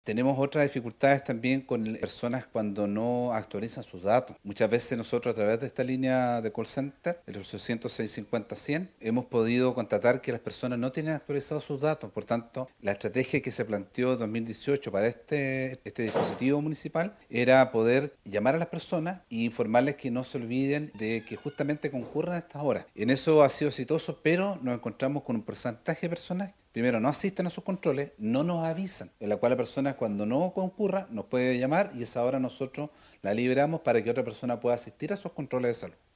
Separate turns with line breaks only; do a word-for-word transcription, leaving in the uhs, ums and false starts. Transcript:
Tenemos otras dificultades también con el- personas cuando no actualizan sus datos. Muchas veces nosotros a través de esta línea de call center, el ochocientos seis cincuenta cien, hemos podido constatar que las personas no tienen actualizados sus datos. Por tanto, la estrategia que se planteó en dos mil dieciocho para este, este dispositivo municipal era poder llamar a las personas e informarles que no se olviden de que justamente concurran a estas horas. En eso ha sido exitoso, pero nos encontramos con un porcentaje de personas primero no asisten a sus controles, no nos avisan, en la cual la persona cuando no concurra nos puede llamar y esa hora nosotros la liberamos para que otra persona pueda asistir a sus controles de salud.